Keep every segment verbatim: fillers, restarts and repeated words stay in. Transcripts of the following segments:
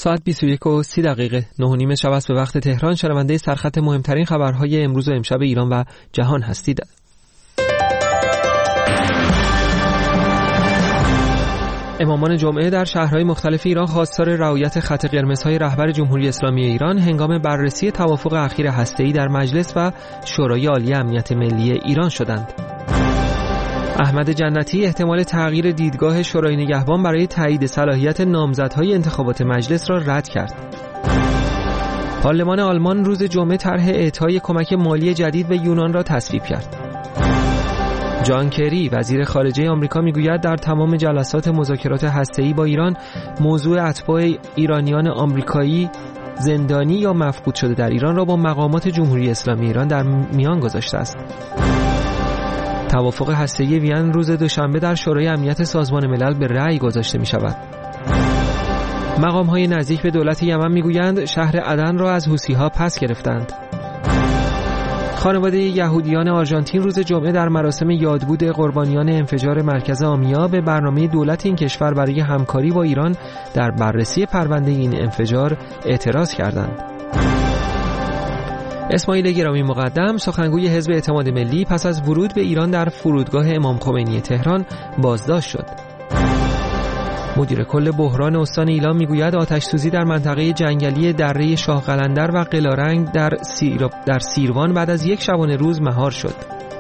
ساعت بیست و یک و سی دقیقه، نه و نیم شب است به وقت تهران. شنونده سرخط مهمترین خبرهای امروز و امشب ایران و جهان هستید. امامان جمعه در شهرهای مختلف ایران خواستار رعایت خط قرمزهای رهبر جمهوری اسلامی ایران هنگام بررسی توافق اخیر هسته‌ای در مجلس و شورای عالی امنیت ملی ایران شدند. احمد جنتی احتمال تغییر دیدگاه شورای نگهبان برای تایید صلاحیت نامزدهای انتخابات مجلس را رد کرد. پارلمان آلمان روز جمعه طرح اعطای کمک مالی جدید به یونان را تصویب کرد. جان کری وزیر خارجه آمریکا میگوید در تمام جلسات مذاکرات هسته‌ای با ایران موضوع اتباع ایرانیان آمریکایی زندانی یا مفقود شده در ایران را با مقامات جمهوری اسلامی ایران در میان گذاشته است. توافق هسته‌ای وین روز دوشنبه در شورای امنیت سازمان ملل به رأی گذاشته می شود. مقام‌های نزدیک به دولت یمن میگویند شهر عدن را از حوثی‌ها پس گرفتند. خانواده یهودیان آرژانتین روز جمعه در مراسم یادبود قربانیان انفجار مرکز آمیا به برنامه دولت این کشور برای همکاری با ایران در بررسی پرونده این انفجار اعتراض کردند. اسماعیل گرامی مقدم سخنگوی حزب اعتماد ملی پس از ورود به ایران در فرودگاه امام خمینی تهران بازداشت شد. مدیر کل بحران استان ایلام میگوید آتش سوزی در منطقه جنگلی دره شاه قلندر و قلارنگ در سیر... در سیروان بعد از یک شبانه روز مهار شد.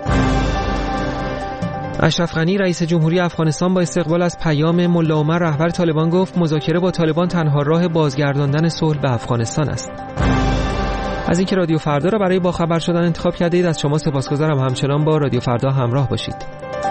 اشرف غنی رئیس جمهوری افغانستان با استقبال از پیام ملا عمر رهبر طالبان گفت مذاکره با طالبان تنها راه بازگرداندن صلح به افغانستان است. از اینکه رادیو فردا را برای باخبر شدن انتخاب کردید از شما سپاسگزارم. همچنان با رادیو فردا همراه باشید.